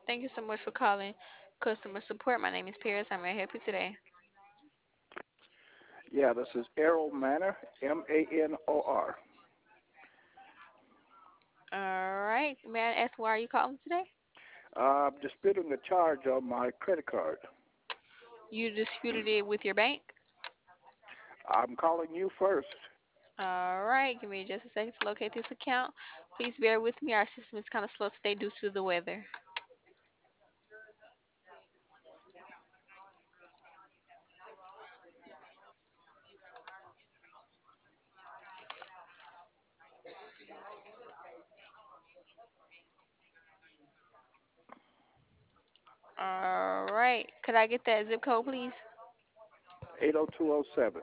Thank you so much for calling customer support. My name is Paris. How may I help you today? Yeah, this is Errol Manor, Manor. All right. May I ask why are you calling today? I'm disputing a charge on my credit card. You disputed it with your bank? I'm calling you first. All right. Give me just a second to locate this account. Please bear with me. Our system is kind of slow today due to the weather. All right. Could I get that zip code, please? 80207.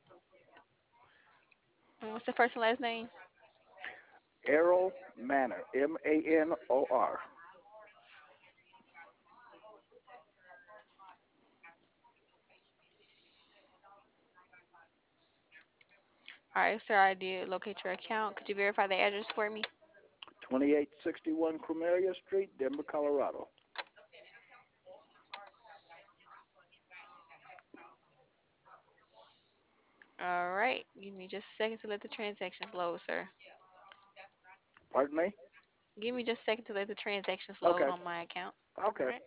And what's the first and last name? Errol Manor, Manor. All right, sir. I did locate your account. Could you verify the address for me? 2861 Crumelia Street, Denver, Colorado. All right. Give me just a second to let the transactions load, sir. Pardon me? Give me just a second to let the transactions load Okay. on my account. All Okay. right.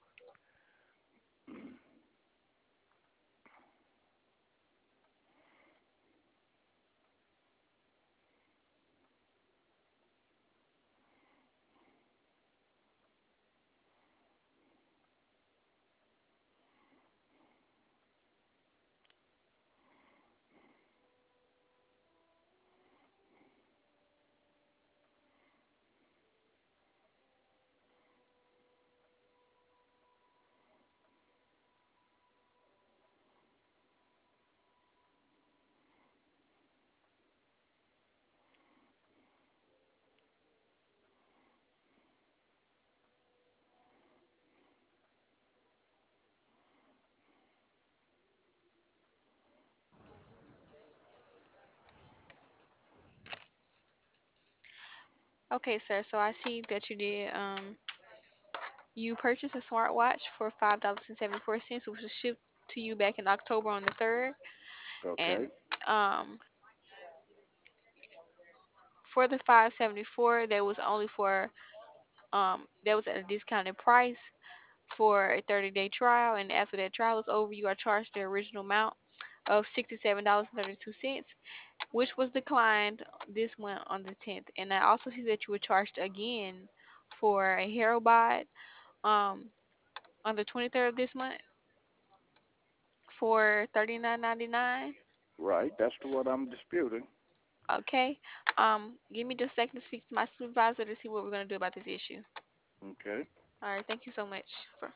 Okay, sir. So I see that you purchased a smartwatch for $5.74, which was shipped to you back in October on the 3rd. Okay. And um for the 574, that was at a discounted price for a 30-day trial, and after that trial is over, you are charged the original amount of $67.32, which was declined this month on the 10th. And I also see that you were charged again for a HeroBot um on the 23rd of this month for $39.99. Right. That's the one I'm disputing. Okay. Give me just a second to speak to my supervisor to see what we're gonna do about this issue. Okay. All right. Thank you so much for.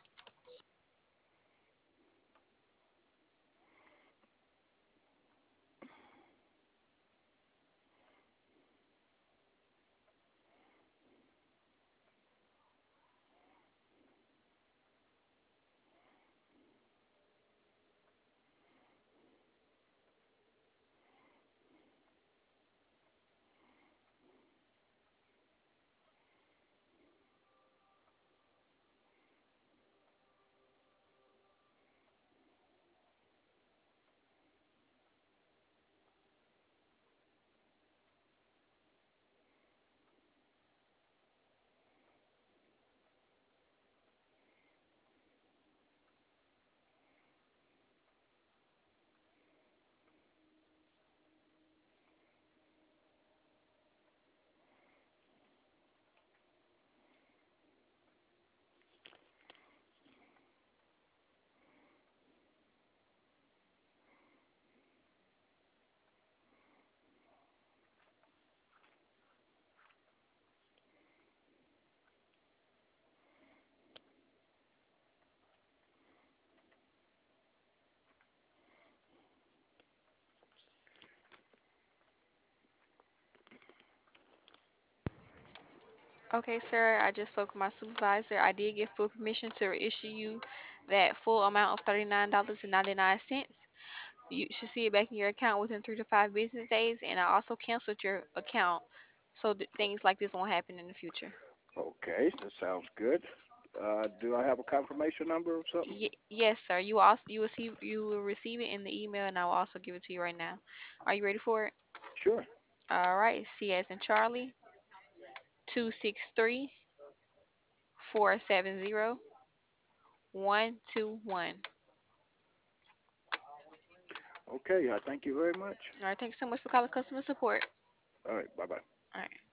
Okay, sir. I just spoke with my supervisor. I did get full permission to issue you that full amount of $39.99. You should see it back in your account within 3 to 5 business days. And I also canceled your account so that things like this won't happen in the future. Okay. That sounds good. Do I have a confirmation number or something? Yes, sir. You will receive it in the email, and I will also give it to you right now. Are you ready for it? Sure. All right. C as in Charlie, 263-470-121. Okay. I thank you very much. All right. Thanks so much for calling customer support. All right. Bye bye. All right.